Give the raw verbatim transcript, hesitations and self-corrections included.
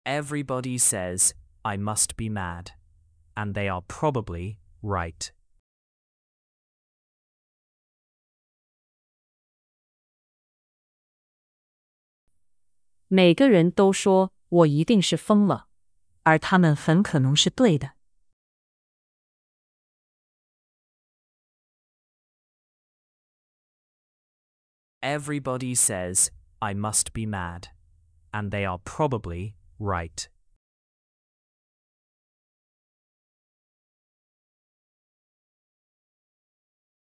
Everybody says I must be mad, and they are probably right. 每个人都说我一定是疯了，而他们很可能是对的。 Everybody says I must be mad, and they are probably right.